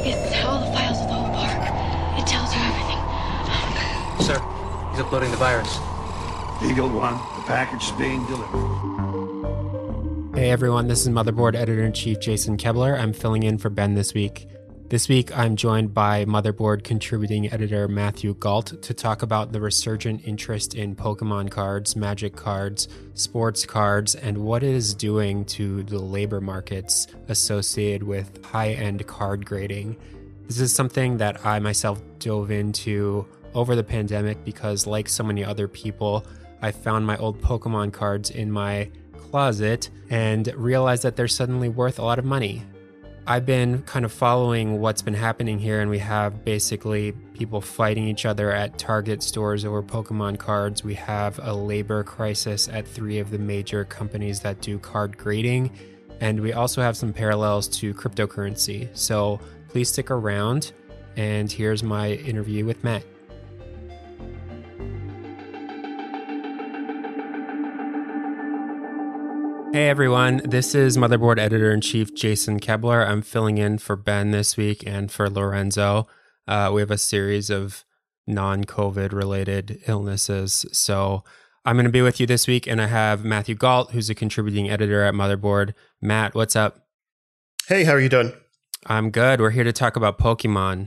It's all the files of the whole park. It tells you everything. Sir, he's uploading the virus. Eagle One, the package is being delivered. Hey everyone, this is Motherboard Editor-in-Chief Jason Kebler. I'm filling in for Ben this week. This week, I'm joined by Motherboard contributing editor Matthew Gault to talk about the resurgent interest in Pokemon cards, Magic cards, sports cards, and what it is doing to the labor markets associated with high-end card grading. This is something that I myself dove into over the pandemic because, like so many other people, I found my old Pokemon cards in my closet and realized that they're suddenly worth a lot of money. I've been kind of following what's been happening here, and we have basically people fighting each other at Target stores over Pokemon cards. We have a labor crisis at 3 of the major companies that do card grading, and we also have some parallels to cryptocurrency. So please stick around, and here's my interview with Matt. Hey everyone, this is Motherboard Editor-in-Chief Jason Kebler. I'm filling in for Ben this week and for Lorenzo. We have a series of non-COVID related illnesses. So I'm going to be with you this week, and I have Matthew Gault, who's a contributing editor at Motherboard. Matt, what's up? Hey, how are you doing? I'm good. We're here to talk about Pokemon.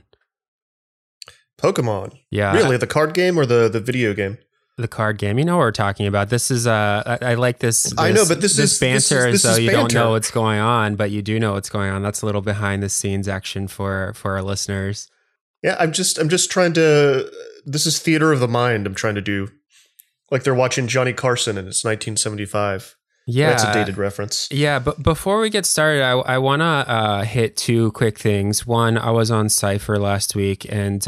Pokemon? Yeah. Really? The card game or the video game? The card game. You know what we're talking about. This is I like this. I know, but this is banter this as though you don't banter. know what's going on, but you do know what's going on. That's a little behind the scenes action for our listeners. Yeah, I'm just trying to. This is theater of the mind. I'm trying to do, like they're watching Johnny Carson and it's 1975. Yeah, that's a dated reference. Yeah, but before we get started, I want to hit 2 quick things. One, I was on Cypher last week, and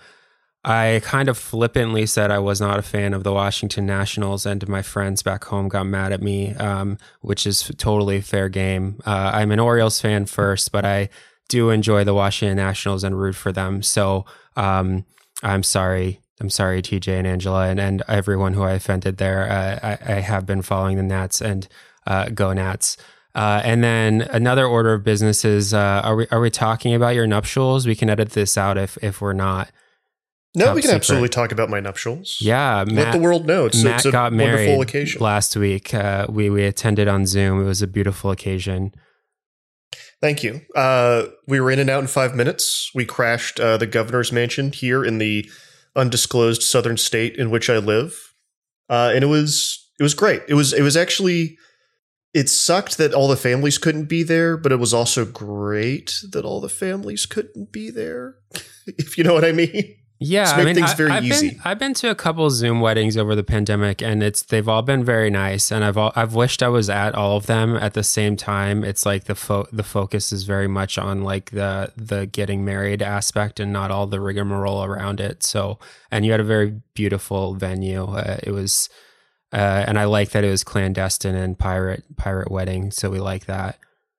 I kind of flippantly said I was not a fan of the Washington Nationals, and my friends back home got mad at me, which is totally fair game. I'm an Orioles fan first, but I do enjoy the Washington Nationals and root for them. So I'm sorry. I'm sorry, TJ and Angela, and everyone who I offended there. I have been following the Nats, and go Nats. And then another order of business is, are we talking about your nuptials? We can edit this out if we're not. No, we can absolutely talk about my nuptials. Yeah, let the world know. Matt it's a got married wonderful occasion. Last week. We attended on Zoom. It was a beautiful occasion. Thank you. We were in and out in 5 minutes. We crashed the governor's mansion here in the undisclosed southern state in which I live, and it was great. It was actually. It sucked that all the families couldn't be there, but it was also great that all the families couldn't be there. If you know what I mean. Yeah, I mean, things very easy. I've been to a couple Zoom weddings over the pandemic, and they've all been very nice. And I've wished I was at all of them at the same time. It's like the focus is very much on like the getting married aspect, and not all the rigmarole around it. So, and you had a very beautiful venue. It was, and I like that it was clandestine and pirate wedding. So we like that.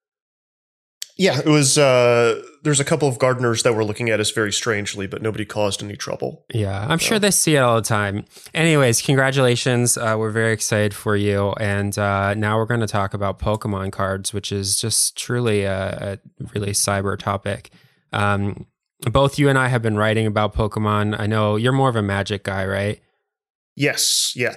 Yeah, it was. There's a couple of gardeners that were looking at us very strangely, but nobody caused any trouble. Yeah, I'm sure they see it all the time. Anyways, congratulations. We're very excited for you. And now we're going to talk about Pokemon cards, which is just truly a really cyber topic. Both you and I have been writing about Pokemon. I know you're more of a Magic guy, right? Yes, yeah.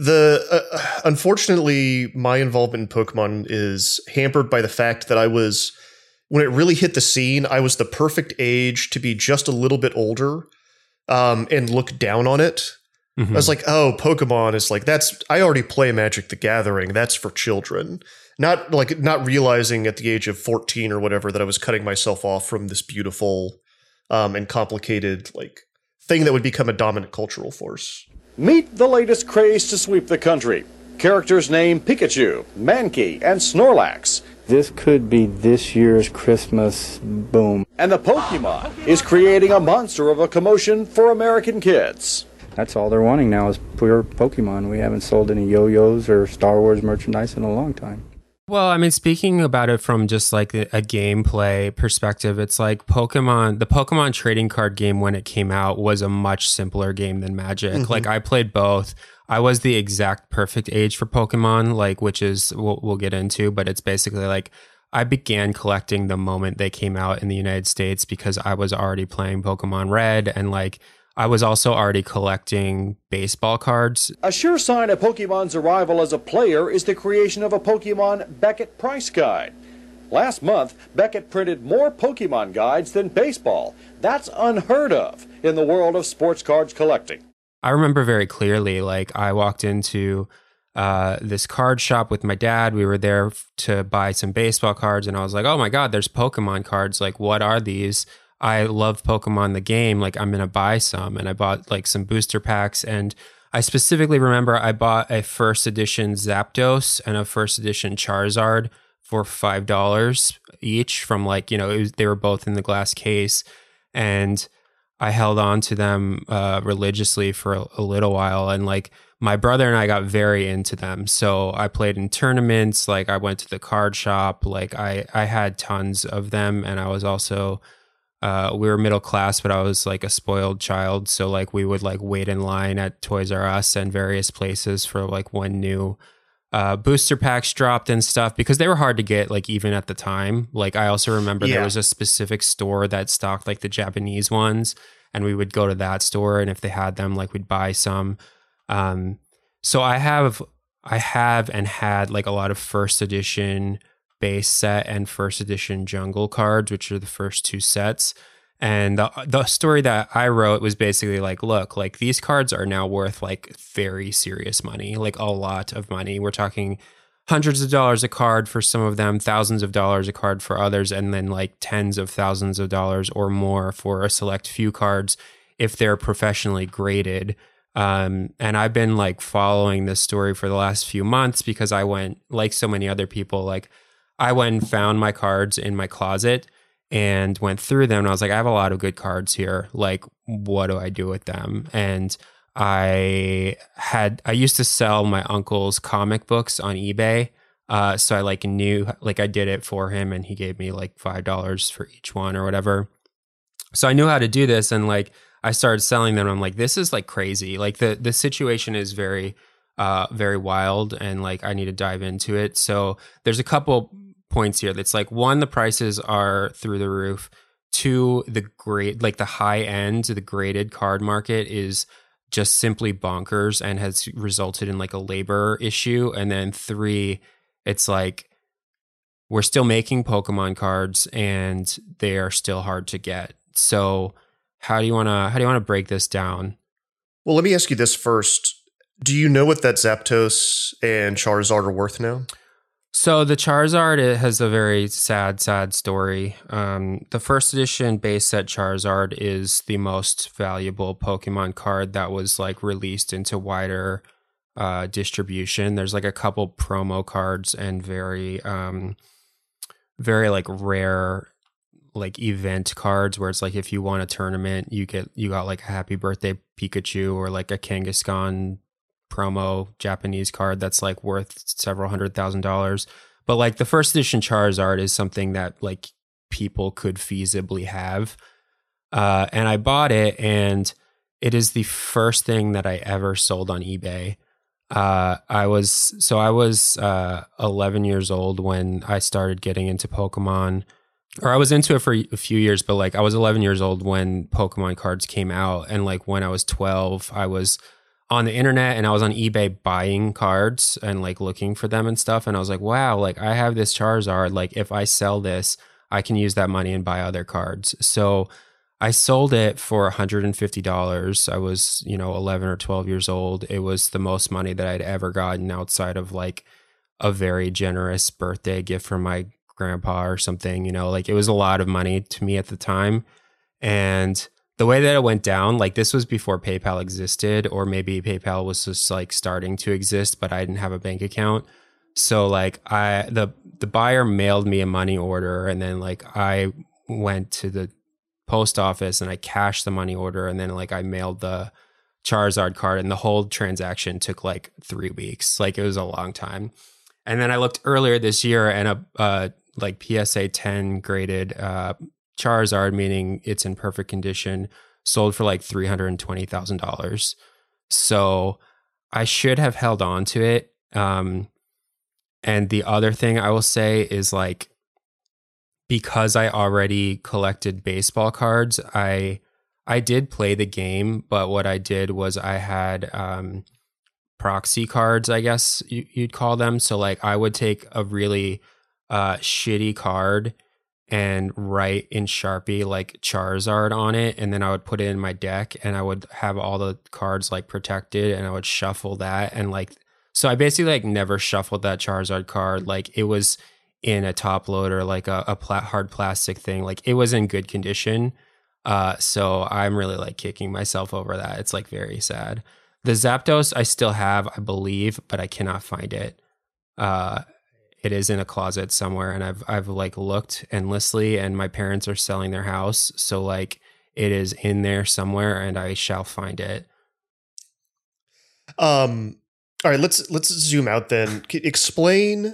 Unfortunately, my involvement in Pokemon is hampered by the fact that when it really hit the scene, I was the perfect age to be just a little bit older and look down on it. Mm-hmm. I was like, oh, Pokemon is like, I already play Magic the Gathering. That's for children. Not realizing at the age of 14 or whatever that I was cutting myself off from this beautiful and complicated like thing that would become a dominant cultural force. Meet the latest craze to sweep the country. Characters named Pikachu, Mankey, and Snorlax. This could be this year's Christmas boom. And the Pokemon is creating a monster of a commotion for American kids. That's all they're wanting now is pure Pokemon. We haven't sold any yo-yos or Star Wars merchandise in a long time. Well, I mean, speaking about it from just like a gameplay perspective, it's like the Pokemon trading card game when it came out was a much simpler game than Magic. Mm-hmm. Like I played both. I was the exact perfect age for Pokemon, like which is we'll get into, but it's basically like I began collecting the moment they came out in the United States because I was already playing Pokemon Red, and like I was also already collecting baseball cards. A sure sign of Pokemon's arrival as a player is the creation of a Pokemon Beckett Price Guide. Last month, Beckett printed more Pokemon guides than baseball. That's unheard of in the world of sports cards collecting. I remember very clearly, like I walked into this card shop with my dad. We were there to buy some baseball cards, and I was like, oh my God, there's Pokemon cards. Like, what are these? I love Pokemon the game. Like, I'm going to buy some. And I bought like some booster packs. And I specifically remember I bought a first edition Zapdos and a first edition Charizard for $5 each from like, they were both in the glass case. And I held on to them religiously for a little while. And like my brother and I got very into them. So I played in tournaments. Like I went to the card shop. Like I had tons of them. And I was also, we were middle class, but I was like a spoiled child. So like we would like wait in line at Toys R Us and various places for like when new booster packs dropped and stuff, because they were hard to get, like even at the time. Like I also remember there was a specific store that stocked like the Japanese ones, and we would go to that store, and if they had them, like we'd buy some. So I have and had like a lot of first edition base set and first edition jungle cards, which are the first two sets. And the story that I wrote was basically like, look, like these cards are now worth like very serious money, like a lot of money. We're talking hundreds of dollars a card for some of them, thousands of dollars a card for others, and then like tens of thousands of dollars or more for a select few cards if they're professionally graded. And I've been like following this story for the last few months because I went, like so many other people, like I went and found my cards in my closet and went through them, and I was like, I have a lot of good cards here. Like, what do I do with them? And I used to sell my uncle's comic books on eBay. So I like knew, like I did it for him, and he gave me like $5 for each one or whatever. So I knew how to do this, and like I started selling them. I'm like, this is like crazy. Like the situation is very, very wild, and like I need to dive into it. So there's a couple points here. That's like, one, the prices are through the roof. Two, the high end, the graded card market is just simply bonkers and has resulted in like a labor issue. And then three, it's like we're still making Pokemon cards and they are still hard to get. So how do you want to break this down? Well, let me ask you this first. Do you know what that Zapdos and Charizard are worth now? So the Charizard, it has a very sad story. The first edition base set Charizard is the most valuable Pokemon card that was like released into wider distribution. There's like a couple promo cards and very like rare like event cards where it's like if you won a tournament, you got like a Happy Birthday Pikachu or like a Kangaskhan promo Japanese card that's like worth several $100,000. But like the first edition Charizard is something that like people could feasibly have. And I bought it, and it is the first thing that I ever sold on eBay. I was 11 years old when I started getting into Pokemon, or I was into it for a few years, but like I was 11 years old when Pokemon cards came out. And like when I was 12, I was on the internet and I was on eBay buying cards and like looking for them and stuff. And I was like, wow, like I have this Charizard. Like if I sell this, I can use that money and buy other cards. So I sold it for $150. I was, 11 or 12 years old. It was the most money that I'd ever gotten outside of like a very generous birthday gift from my grandpa or something, like it was a lot of money to me at the time. And the way that it went down, like this was before PayPal existed, or maybe PayPal was just like starting to exist, but I didn't have a bank account. So like the buyer mailed me a money order, and then like I went to the post office and I cashed the money order, and then like I mailed the Charizard card, and the whole transaction took like 3 weeks. Like it was a long time. And then I looked earlier this year, and a like PSA 10 graded Charizard, meaning it's in perfect condition, sold for like $320,000. So I should have held on to it. And the other thing I will say is like because I already collected baseball cards, I did play the game, but what I did was I had proxy cards, I guess you'd call them. So like I would take a really shitty card and write in Sharpie like Charizard on it, and then I would put it in my deck, and I would have all the cards like protected, and I would shuffle that, and like so I basically like never shuffled that Charizard card. Like it was in a top loader, like a hard plastic thing. Like it was in good condition. So I'm really like kicking myself over that. It's like very sad. The Zapdos I still have, I believe, but I cannot find it. It is in a closet somewhere, and I've like looked endlessly, and my parents are selling their house, so like it is in there somewhere, and I shall find it. All right, let's zoom out then. Explain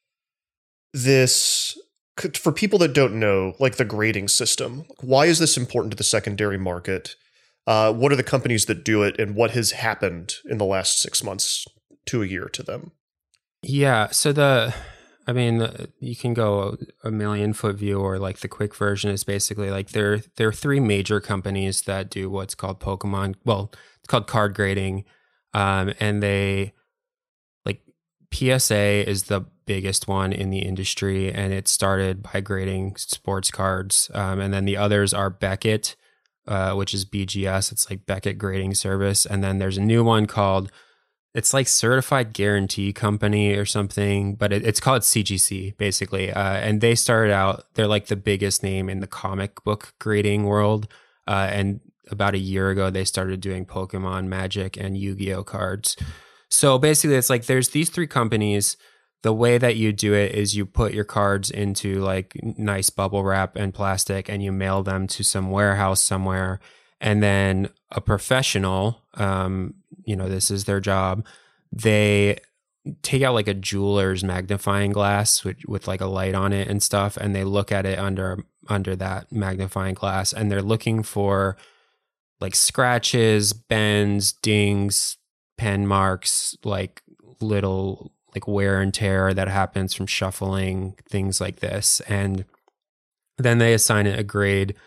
this for people that don't know, like the grading system. Why is this important to the secondary market? What are the companies that do it, and what has happened in the last 6 months to a year to them? Yeah, so you can go a million-foot view, or like the quick version is basically like there are three major companies that do what's called Pokemon. Well, it's called card grading, and they like PSA is the biggest one in the industry, and it started by grading sports cards, and then the others are Beckett, which is BGS. It's like Beckett Grading Service, and then there's a new one called. It's like Certified Guarantee Company or something, but it's called CGC basically. And they started out, they're like the biggest name in the comic book grading world. And about a year ago, they started doing Pokemon, Magic, and Yu-Gi-Oh cards. So basically it's like there's these three companies. The way that you do it is you put your cards into like nice bubble wrap and plastic, and you mail them to some warehouse somewhere. And then a professional, this is their job. They take out like a jeweler's magnifying glass with like a light on it and stuff, and they look at it under that magnifying glass, and they're looking for like scratches, bends, dings, pen marks, like little like wear and tear that happens from shuffling, things like this. And then they assign it a grade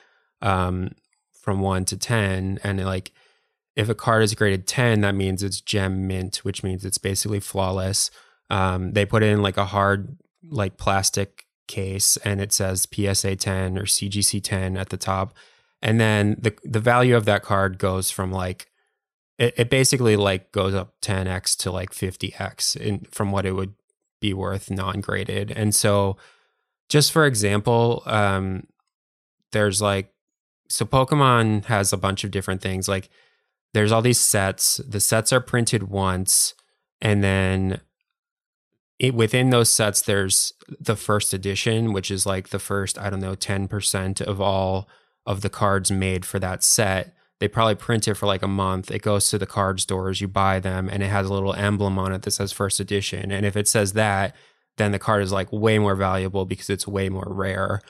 from 1 to 10, and like if a card is graded 10, that means it's gem mint, which means it's basically flawless. They put it in like a hard like plastic case, and it says PSA 10 or CGC 10 at the top, and then the value of that card goes from like it basically like goes up 10x to like 50x from what it would be worth non-graded. And so just for example, there's like, so Pokemon has a bunch of different things. Like there's all these sets. The sets are printed once, and then within those sets, there's the first edition, which is like the first, 10% of all of the cards made for that set. They probably print it for like a month. It goes to the card stores, you buy them, and it has a little emblem on it that says first edition. And if it says that, then the card is like way more valuable because it's way more rare.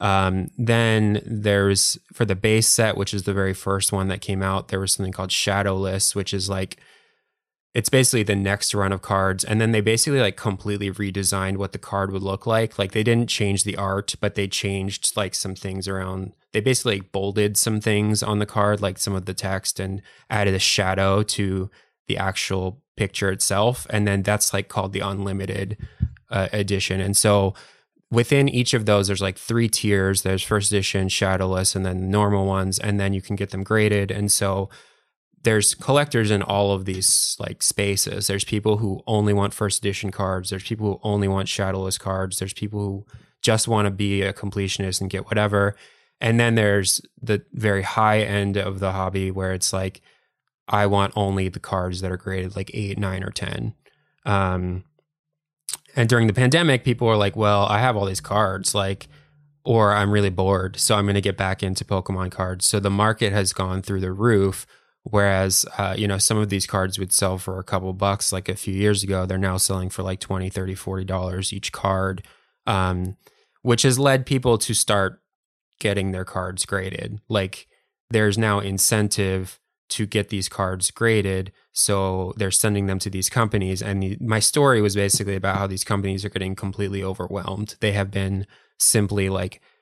Then there's, for the base set, which is the very first one that came out, there was something called Shadowless, which is like, it's basically the next run of cards. And then they basically like completely redesigned what the card would look like. Like they didn't change the art, but they changed like some things around. They basically bolded some things on the card, like some of the text, and added a shadow to the actual picture itself. And then that's like called the Unlimited edition. And so within each of those, there's like 3 tiers. There's first edition, Shadowless, and then normal ones. And then you can get them graded. And so there's collectors in all of these like spaces. There's people who only want first edition cards. There's people who only want Shadowless cards. There's people who just want to be a completionist and get whatever. And then there's the very high end of the hobby where it's like, I want only the cards that are graded like 8, 9, or 10. And during the pandemic, people were like, well, I have all these cards, like, or I'm really bored, so I'm going to get back into Pokemon cards. So the market has gone through the roof. Whereas, some of these cards would sell for a couple bucks like a few years ago. They're now selling for like $20, $30, $40 each card, which has led people to start getting their cards graded. Like there's now incentive to get these cards graded. So they're sending them to these companies. And my story was basically about how these companies are getting completely overwhelmed. They have been simply like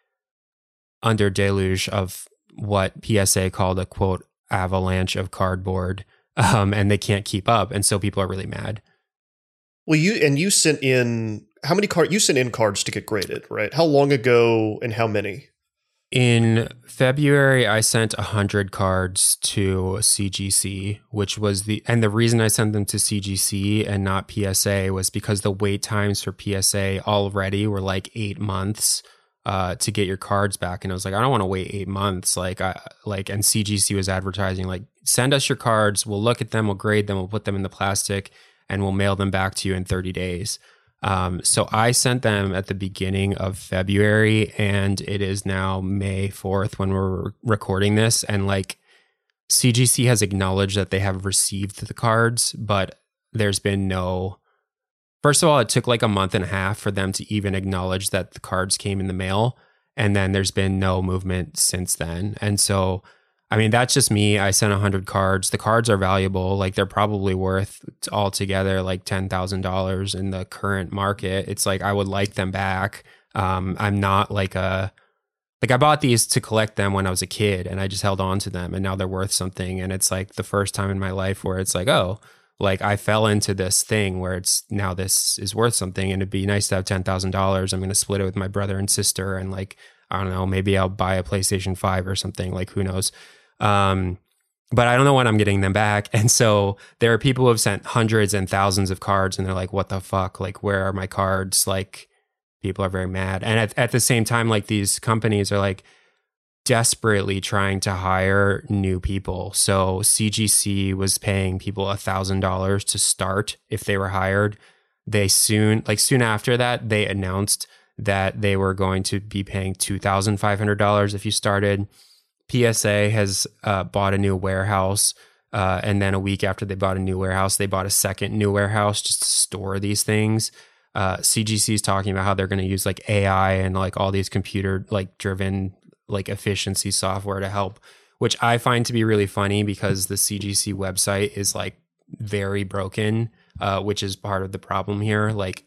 under deluge of what PSA called a quote avalanche of cardboard, and they can't keep up, and so people are really mad. Well, you sent in how many cards? You sent in cards to get graded, right? How long ago and how many? In February, I sent 100 cards to CGC, which was the reason I sent them to CGC and not PSA was because the wait times for PSA already were like 8 months to get your cards back. And I was like, I don't want to wait 8 months. And CGC was advertising like, send us your cards. We'll look at them. We'll grade them. We'll put them in the plastic and we'll mail them back to you in 30 days. So I sent them at the beginning of February, and it is now May 4th when we're recording this. And like CGC has acknowledged that they have received the cards, but there's been no, first of all, it took like a month and a half for them to even acknowledge that the cards came in the mail. And then there's been no movement since then. And so, I mean, that's just me. I sent 100 cards. The cards are valuable. Like they're probably worth altogether like $10,000 in the current market. It's like, I would like them back. I'm not like I bought these to collect them when I was a kid and I just held on to them and now they're worth something. And it's like the first time in my life where it's like, oh, like I fell into this thing where it's now this is worth something and it'd be nice to have $10,000. I'm going to split it with my brother and sister. And like, I don't know, maybe I'll buy a PlayStation 5 or something, like who knows? But I don't know when I'm getting them back. And so there are people who have sent hundreds and thousands of cards and they're like, what the fuck? Like, where are my cards? Like, people are very mad. And at the same time, like these companies are like desperately trying to hire new people. So CGC was paying people $1,000 to start if they were hired. Soon after that, they announced that they were going to be paying $2,500 if you started. PSA has bought a new warehouse, and then a week after they bought a new warehouse, they bought a second new warehouse just to store these things. CGC is talking about how they're going to use like AI and like all these computer like driven like efficiency software to help, which I find to be really funny because the CGC website is like very broken, which is part of the problem here. Like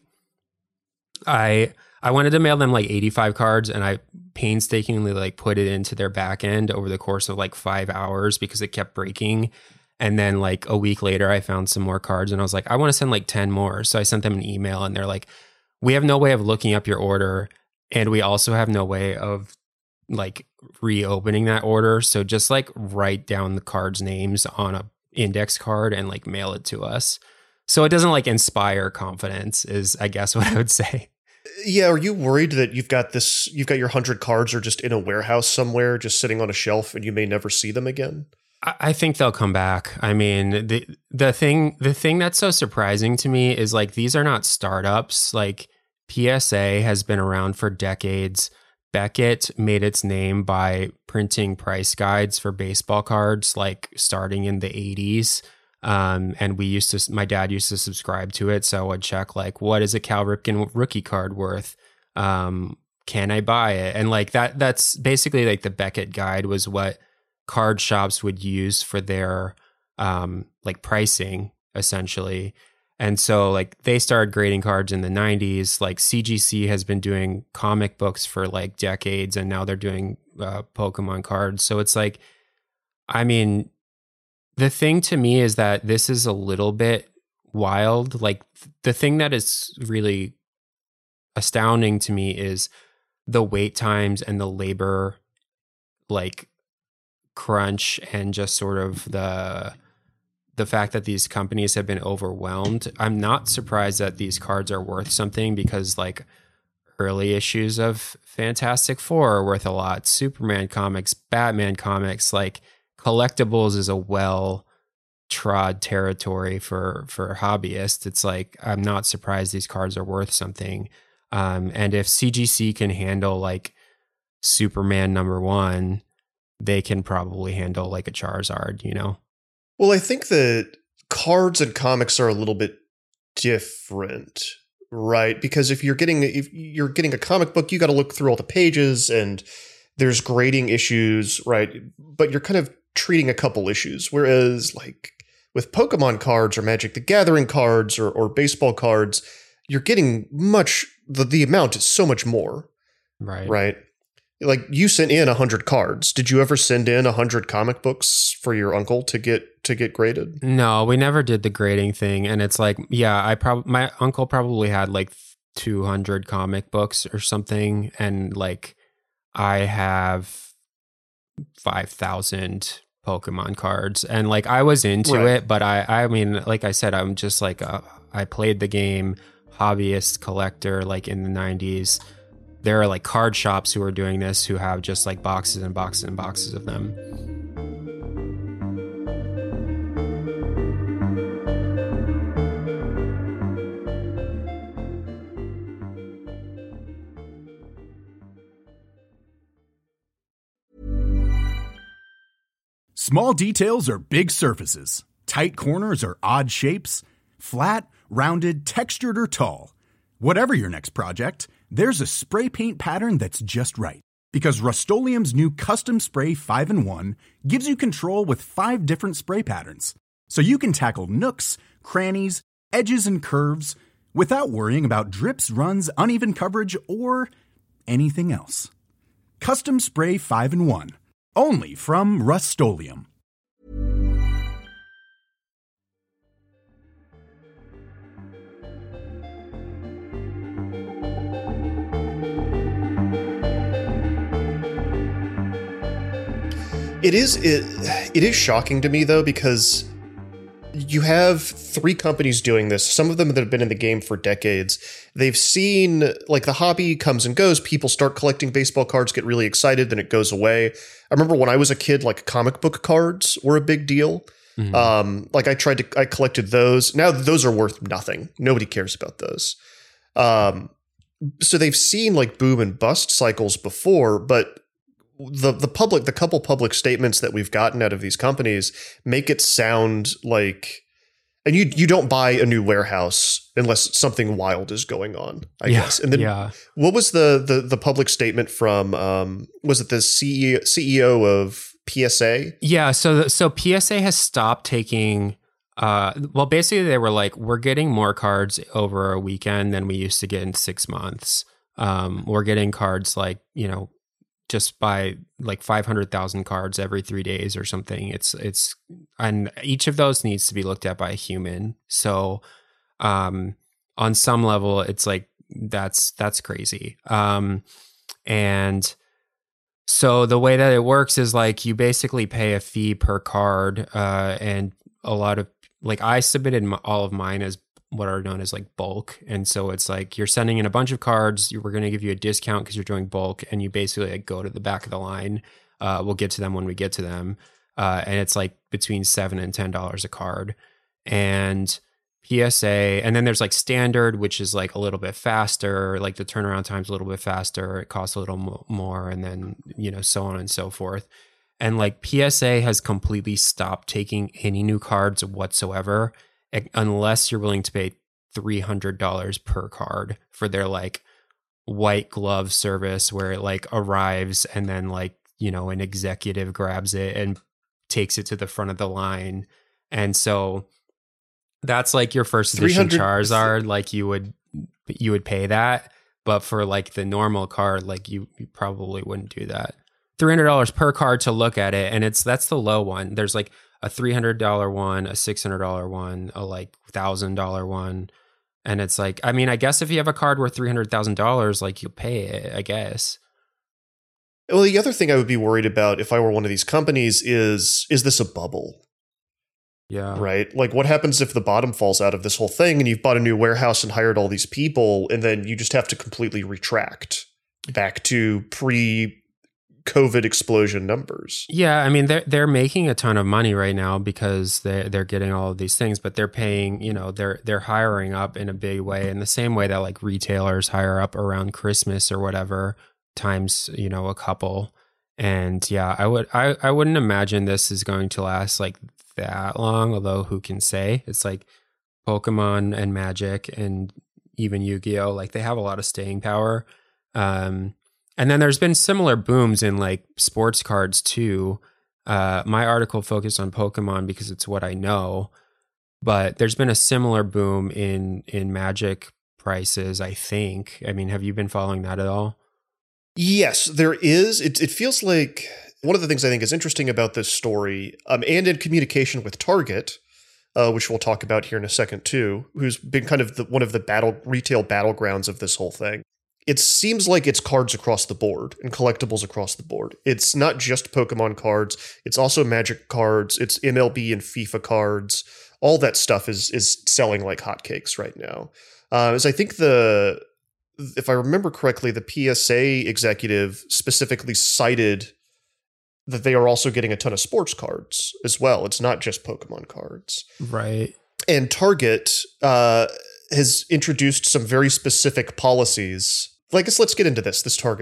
I wanted to mail them like 85 cards and I painstakingly like put it into their back end over the course of like 5 hours because it kept breaking. And then like a week later, I found some more cards and I was like, I want to send like 10 more. So I sent them an email and they're like, we have no way of looking up your order. And we also have no way of like reopening that order. So just like write down the cards' names on a index card and like mail it to us. So it doesn't like inspire confidence is I guess what I would say. Yeah, are you worried that you've got your 100 cards are just in a warehouse somewhere, just sitting on a shelf, and you may never see them again? I think they'll come back. I mean, the thing that's so surprising to me is like these are not startups. Like PSA has been around for decades. Beckett made its name by printing price guides for baseball cards, like starting in the 80s. And my dad used to subscribe to it. So I would check like, what is a Cal Ripken rookie card worth? Can I buy it? And like that's basically like the Beckett guide was what card shops would use for their, like pricing essentially. And so like they started grading cards in the 90s, like CGC has been doing comic books for like decades and now they're doing, Pokemon cards. So it's like, I mean, the thing to me is that this is a little bit wild. Like the thing that is really astounding to me is the wait times and the labor like crunch and just sort of the fact that these companies have been overwhelmed. I'm not surprised that these cards are worth something because like early issues of Fantastic Four are worth a lot. Superman comics, Batman comics, like collectibles is a well-trod territory for hobbyists. It's like, I'm not surprised these cards are worth something. And if CGC can handle like Superman #1, they can probably handle like a Charizard, you know? Well, I think that cards and comics are a little bit different, right? Because if you're getting a comic book, you got to look through all the pages and there's grading issues, right? But you're kind of treating a couple issues. Whereas like with Pokemon cards or Magic the Gathering cards or baseball cards, you're getting the amount is so much more. Right. Right. Like, you sent in 100 cards. Did you ever send in 100 comic books for your uncle to get graded? No, we never did the grading thing. And it's like, yeah, my uncle probably had like 200 comic books or something. And like, I have 5,000 Pokemon cards. And like, I was into it, but I mean, like I said, I'm just like, I played the game, hobbyist collector, like in the 90s. There are like card shops who are doing this, who have just like boxes and boxes and boxes of them. Small details are big surfaces. Tight corners are odd shapes. Flat, rounded, textured, or tall. Whatever your next project, there's a spray paint pattern that's just right. Because Rust-Oleum's new Custom Spray 5-in-1 gives you control with 5 different spray patterns. So you can tackle nooks, crannies, edges, and curves without worrying about drips, runs, uneven coverage, or anything else. Custom Spray 5-in-1. Only from Rust-Oleum. It is shocking to me, though, because you have 3 companies doing this, some of them that have been in the game for decades. They've seen, like, the hobby comes and goes. People start collecting baseball cards, get really excited, then it goes away. I remember when I was a kid, like, comic book cards were a big deal. Mm-hmm. I collected those. Now those are worth nothing. Nobody cares about those. So they've seen, like, boom and bust cycles before, but the couple public statements that we've gotten out of these companies make it sound like, and you don't buy a new warehouse unless something wild is going on, I guess. And then what was the public statement from, was it the CEO of PSA? Yeah. So PSA has stopped taking, well, basically they were like, we're getting more cards over a weekend than we used to get in 6 months. We're getting cards like, just by like 500,000 cards every 3 days or something. It's and each of those needs to be looked at by a human. So on some level, it's like that's crazy. And so the way that it works is like you basically pay a fee per card, and a lot of, like, I submitted all of mine as what are known as like bulk. And so it's like you're sending in a bunch of cards, we're going to give you a discount because you're doing bulk, and you basically like go to the back of the line. We'll get to them when we get to them. And it's like between $7 and $10 a card. And PSA, and then there's like standard, which is like a little bit faster, like the turnaround time's a little bit faster, it costs a little more, and then, so on and so forth. And like PSA has completely stopped taking any new cards whatsoever, unless you're willing to pay $300 per card for their like white glove service, where it like arrives and then like, an executive grabs it and takes it to the front of the line. And so that's like your first edition Charizard, like you would pay that, but for like the normal card, like you probably wouldn't do that. $300 per card to look at it, and that's the low one. There's like a $300 one, a $600 one, a like $1,000 one. And it's like, I mean, I guess if you have a card worth $300,000, like you'll pay it, I guess. Well, the other thing I would be worried about if I were one of these companies is this a bubble? Yeah. Right? Like, what happens if the bottom falls out of this whole thing and you've bought a new warehouse and hired all these people, and then you just have to completely retract back to pre-COVID explosion numbers? Yeah, I mean, they're making a ton of money right now because they're getting all of these things, but they're paying, they're hiring up in a big way, in the same way that like retailers hire up around Christmas or whatever, times, a couple. And yeah, I wouldn't imagine this is going to last like that long, although who can say? It's like Pokemon and Magic and even Yu-Gi-Oh! Like they have a lot of staying power. And then there's been similar booms in like sports cards too. My article focused on Pokemon because it's what I know, but there's been a similar boom in Magic prices, I think. I mean, have you been following that at all? Yes, there is. It feels like one of the things I think is interesting about this story, and in communication with Target, which we'll talk about here in a second too, who's been kind of one of the retail battlegrounds of this whole thing. It seems like it's cards across the board and collectibles across the board. It's not just Pokemon cards. It's also Magic cards. It's MLB and FIFA cards. All that stuff is selling like hotcakes right now. As I think if I remember correctly, the PSA executive specifically cited that they are also getting a ton of sports cards as well. It's not just Pokemon cards. Right. And Target has introduced some very specific policies. I guess let's get into this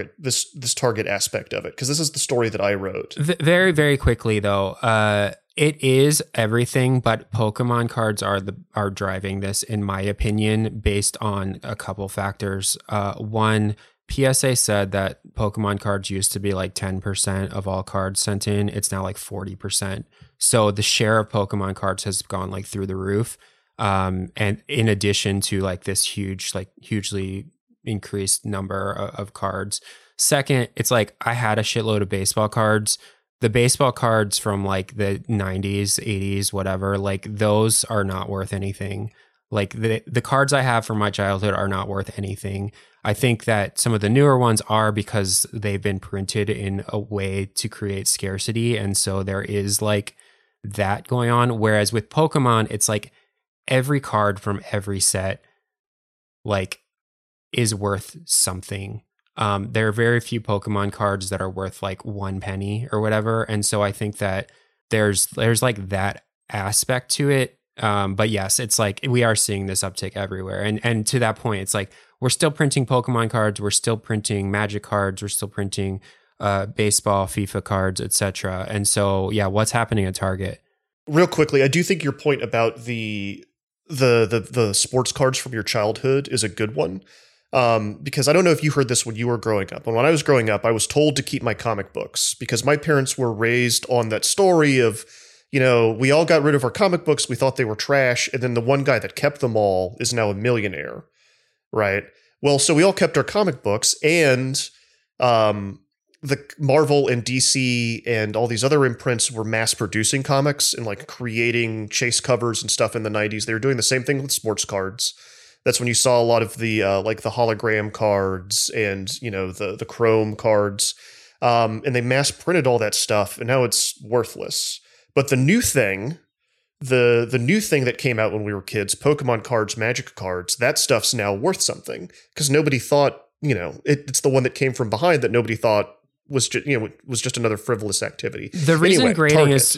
Target aspect of it, because this is the story that I wrote. Very, very quickly though, it is everything, but Pokemon cards are driving this, in my opinion, based on a couple factors. One, PSA said that Pokemon cards used to be like 10% of all cards sent in. It's now like 40%. So the share of Pokemon cards has gone like through the roof. And in addition to like this hugely increased number of cards. Second, it's like I had a shitload of baseball cards. The baseball cards from like the 90s, 80s, whatever, like those are not worth anything. Like the cards I have from my childhood are not worth anything. I think that some of the newer ones are because they've been printed in a way to create scarcity. And so there is like that going on. Whereas with Pokemon, it's like every card from every set like is worth something. There are very few Pokemon cards that are worth like 1 penny or whatever. And so I think that there's like that aspect to it. But yes, it's like we are seeing this uptick everywhere. And to that point, it's like we're still printing Pokemon cards, we're still printing Magic cards, we're still printing baseball, FIFA cards, etc. And so yeah, what's happening at Target? Real quickly, I do think your point about the sports cards from your childhood is a good one. Because I don't know if you heard this when you were growing up. And when I was growing up, I was told to keep my comic books because my parents were raised on that story of, we all got rid of our comic books. We thought they were trash. And then the one guy that kept them all is now a millionaire. Right. Well, so we all kept our comic books, and the Marvel and DC and all these other imprints were mass producing comics and like creating chase covers and stuff in the 90s. They were doing the same thing with sports cards. That's when you saw a lot of the like the hologram cards and the chrome cards, and they mass printed all that stuff, and now it's worthless. But the new thing, the new thing that came out when we were kids, Pokemon cards, Magic cards, that stuff's now worth something because nobody thought it's the one that came from behind that nobody thought was just another frivolous activity. The reason grading is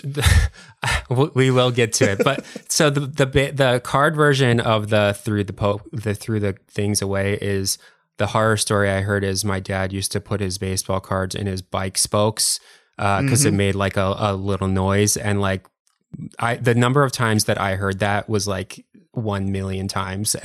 we will get to it, but so the card version of the threw the things away is the horror story I heard is my dad used to put his baseball cards in his bike spokes because it made like a little noise, and like the number of times that I heard that was like 1 million times.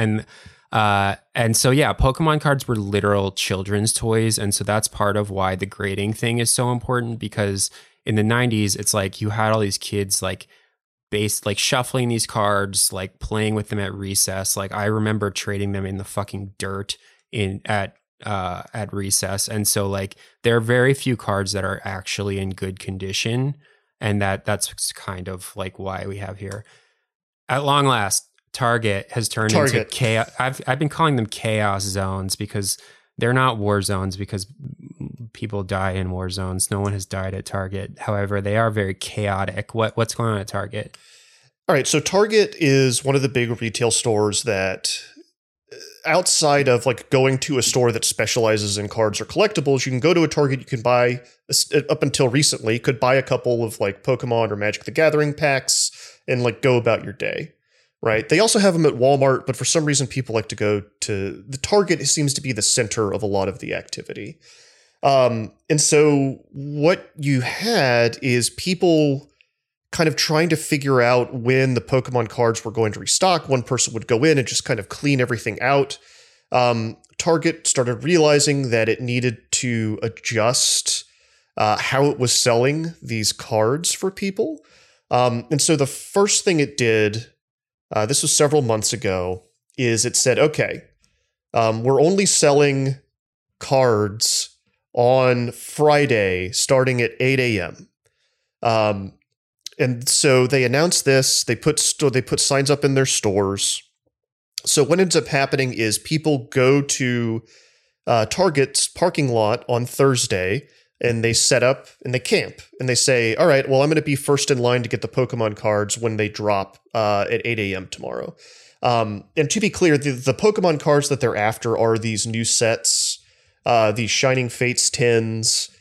And so, yeah, Pokemon cards were literal children's toys. And so that's part of why the grading thing is so important, because in the 90s, it's like you had all these kids like shuffling these cards, like playing with them at recess. Like I remember trading them in the fucking dirt at recess. And so like there are very few cards that are actually in good condition. And that's kind of like why we have here. At long last, Target has turned into chaos. I've been calling them chaos zones because they're not war zones, because people die in war zones. No one has died at Target. However, they are very chaotic. What's going on at Target? All right, so Target is one of the big retail stores that, outside of like going to a store that specializes in cards or collectibles, you can go to a Target, you can buy, up until recently, could buy a couple of like Pokemon or Magic the Gathering packs and like go about your day. Right. They also have them at Walmart, but for some reason people like to go to the Target. It seems to be the center of a lot of the activity. And so what you had is people kind of trying to figure out when the Pokemon cards were going to restock. One person would go in and just kind of clean everything out. Target started realizing that it needed to adjust how it was selling these cards for people. And so the first thing it did, this was several months ago, is it said, okay, we're only selling cards on Friday, starting at 8 a.m. And so they announced this. They put signs up in their stores. So what ends up happening is people go to Target's parking lot on Thursday, and they set up and they camp and they say, all right, well, I'm going to be first in line to get the Pokemon cards when they drop at 8 a.m. tomorrow. And to be clear, the Pokemon cards that they're after are these new sets, these Shining Fates 10s.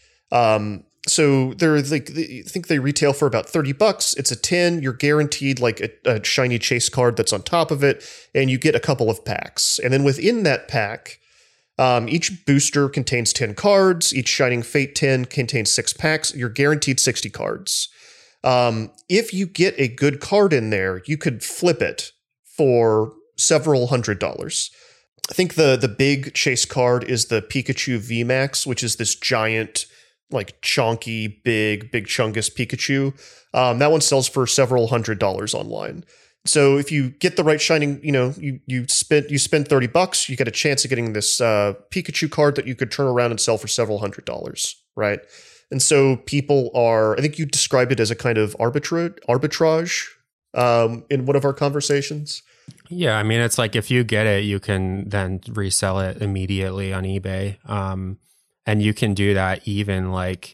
So they're like, I think they retail for about $30. It's a 10. You're guaranteed like a shiny chase card that's on top of it, and you get a couple of packs. And then within that pack, each booster contains 10 cards. Each Shining Fate 10 contains 6 packs. You're guaranteed 60 cards. If you get a good card in there, you could flip it for several $100s. I think the big chase card is the Pikachu VMAX, which is this giant, like chonky, big chungus Pikachu. That one sells for several $100s online. So if you get the right shining, you spend $30, you get a chance of getting this Pikachu card that you could turn around and sell for several $100s, right? And so people are, I think you described it as a kind of arbitrage in one of our conversations. Yeah, I mean, it's like if you get it, you can then resell it immediately on eBay. And you can do that even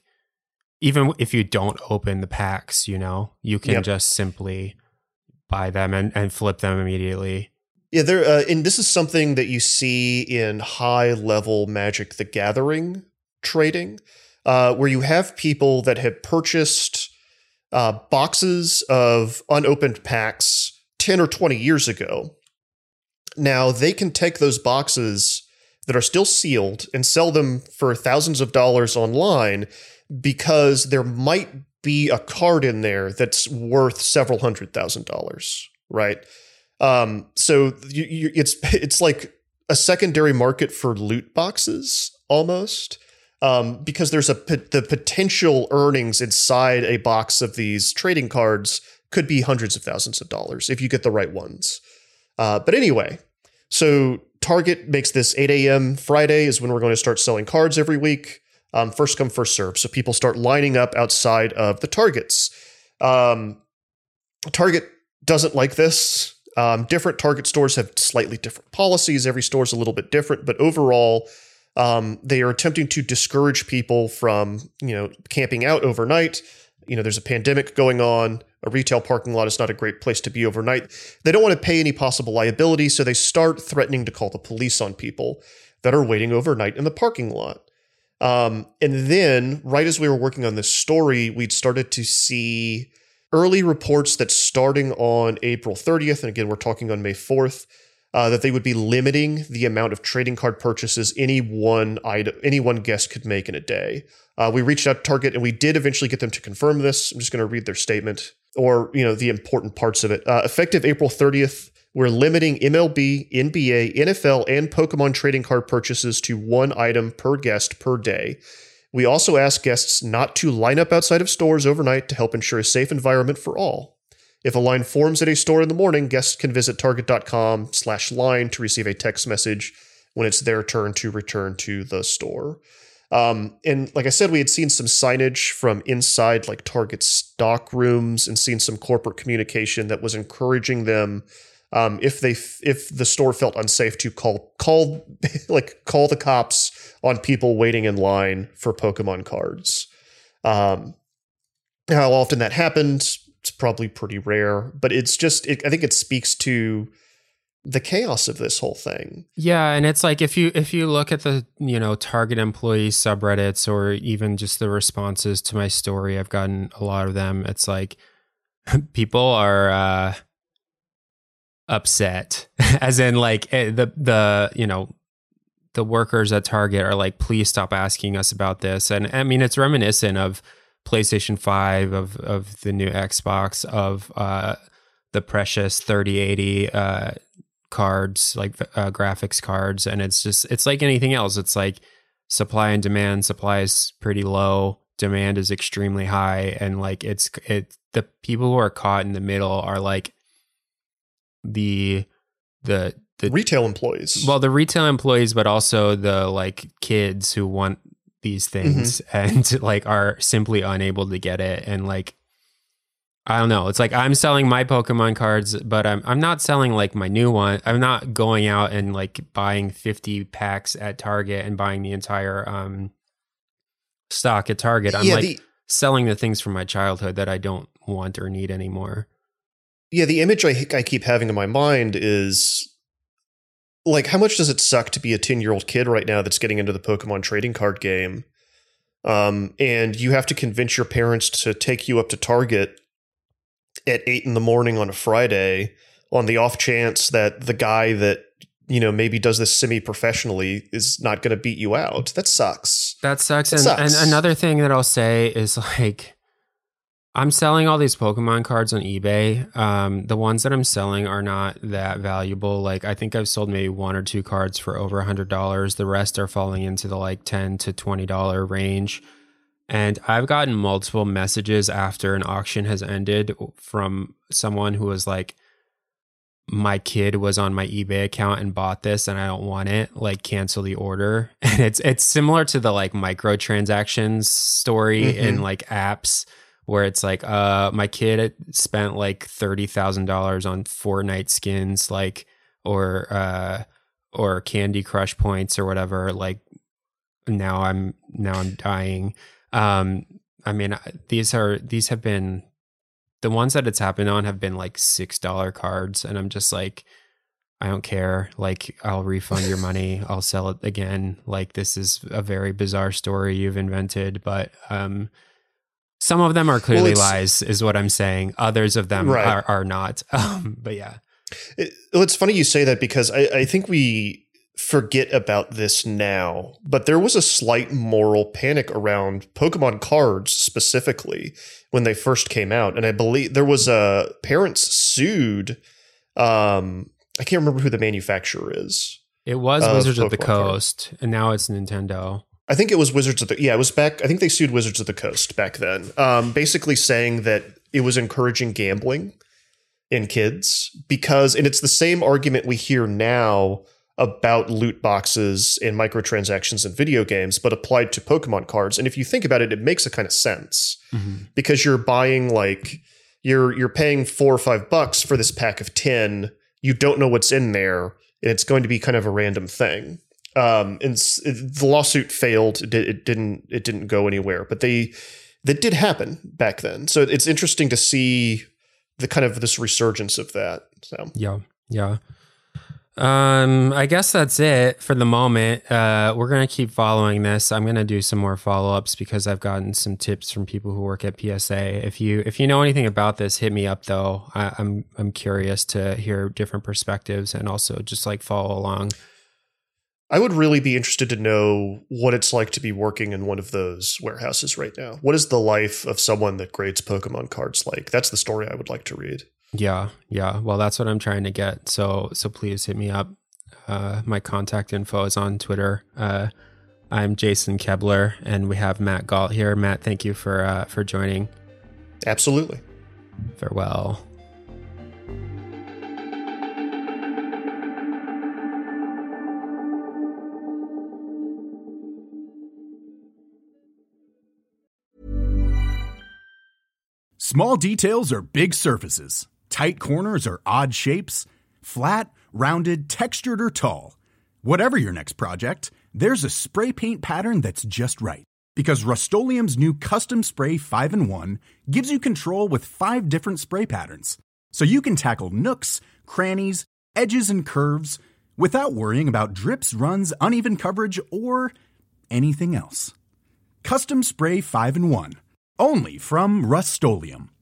if you don't open the packs, you can just simply buy them and flip them immediately. Yeah, and this is something that you see in high-level Magic the Gathering trading, where you have people that have purchased boxes of unopened packs 10 or 20 years ago. Now, they can take those boxes that are still sealed and sell them for thousands of dollars online because there might be a card in there that's worth several $100,000, right? So it's like a secondary market for loot boxes almost, because there's the potential earnings inside a box of these trading cards could be hundreds of thousands of dollars if you get the right ones. But anyway, so Target makes this 8 a.m. Friday is when we're going to start selling cards every week. First come, first serve. So people start lining up outside of the Targets. Target doesn't like this. Different Target stores have slightly different policies. Every store is a little bit different, but overall, they are attempting to discourage people from, camping out overnight. There's a pandemic going on. A retail parking lot is not a great place to be overnight. They don't want to pay any possible liability, so they start threatening to call the police on people that are waiting overnight in the parking lot. And then, right as we were working on this story, we'd started to see early reports that starting on April 30th, and again, we're talking on May 4th, that they would be limiting the amount of trading card purchases any one guest could make in a day. We reached out to Target, and we did eventually get them to confirm this. I'm just going to read their statement, or the important parts of it. Effective April 30th, we're limiting MLB, NBA, NFL, and Pokemon trading card purchases to one item per guest per day. We also ask guests not to line up outside of stores overnight to help ensure a safe environment for all. If a line forms at a store in the morning, guests can visit target.com/line to receive a text message when it's their turn to return to the store. And like I said, we had seen some signage from inside like Target stock rooms and seen some corporate communication that was encouraging them, if the store felt unsafe, to call the cops on people waiting in line for Pokemon cards. How often that happened, it's probably pretty rare, but it's just, I think it speaks to the chaos of this whole thing. Yeah, and it's like if you look at the Target employee subreddits or even just the responses to my story, I've gotten a lot of them. It's like people are upset, as in like the workers at Target are like, please stop asking us about this. And I mean, it's reminiscent of PlayStation 5, of the new Xbox, of the precious 3080 cards, like graphics cards. And it's like anything else. It's like supply and demand. Supply is pretty low, demand is extremely high, and like the people who are caught in the middle are like the retail employees. Well, the retail employees, but also the like kids who want these things and like are simply unable to get it. And like, I don't know. It's like I'm selling my Pokemon cards, but I'm not selling like my new one. I'm not going out and like buying 50 packs at Target and buying the entire stock at Target. I'm selling the things from my childhood that I don't want or need anymore. Yeah, the image I keep having in my mind is like, how much does it suck to be a 10-year-old kid right now that's getting into the Pokemon trading card game? And you have to convince your parents to take you up to Target at 8 a.m. on a Friday on the off chance that the guy that, you know, maybe does this semi-professionally is not going to beat you out. That sucks. That sucks. And another thing that I'll say is like, I'm selling all these Pokemon cards on eBay. The ones that I'm selling are not that valuable. Like, I think I've sold maybe 1 or 2 cards for over $100. The rest are falling into the like $10 to $20 range. And I've gotten multiple messages after an auction has ended from someone who was like, my kid was on my eBay account and bought this and I don't want it, like cancel the order. And it's similar to the like microtransactions story in like apps where it's like, my kid spent like $30,000 on Fortnite skins, like, or Candy Crush points or whatever. Like now I'm dying. I mean, these have been, the ones that it's happened on have been like $6 cards. And I'm just like, I don't care. Like, I'll refund your money. I'll sell it again. Like, this is a very bizarre story you've invented, but, some of them are clearly lies is what I'm saying. Others of them are not. But yeah. It's funny you say that because I think we forget about this now, but there was a slight moral panic around Pokemon cards specifically when they first came out. And I believe there was parents sued. I can't remember who the manufacturer is. It was Wizards of the Coast, and now it's Nintendo. I think it was Wizards of the, it was back. I think they sued Wizards of the Coast back then, basically saying that it was encouraging gambling in kids because, and it's the same argument we hear now about loot boxes and microtransactions in video games, but applied to Pokemon cards. And if you think about it, it makes a kind of sense because you're buying like you're paying $4 or $5 for this pack of 10. You don't know what's in there, and it's going to be kind of a random thing. And the lawsuit failed. It didn't go anywhere, but that did happen back then. So it's interesting to see the kind of this resurgence of that. So yeah. I guess that's it for the moment. We're going to keep following this. I'm going to do some more follow-ups because I've gotten some tips from people who work at PSA. If you know anything about this, hit me up though. I'm curious to hear different perspectives and also just like follow along. I would really be interested to know what it's like to be working in one of those warehouses right now. What is the life of someone that grades Pokemon cards like? That's the story I would like to read. Yeah. Well, that's what I'm trying to get. So please hit me up. My contact info is on Twitter. I'm Jason Kebler, and we have Matt Gault here. Matt, thank you for joining. Absolutely. Farewell. Small details are big surfaces. Tight corners or odd shapes. Flat, rounded, textured, or tall. Whatever your next project, there's a spray paint pattern that's just right. Because Rust-Oleum's new Custom Spray 5-in-1 gives you control with 5 different spray patterns. So you can tackle nooks, crannies, edges, and curves without worrying about drips, runs, uneven coverage, or anything else. Custom Spray 5-in-1. Only from Rust-Oleum.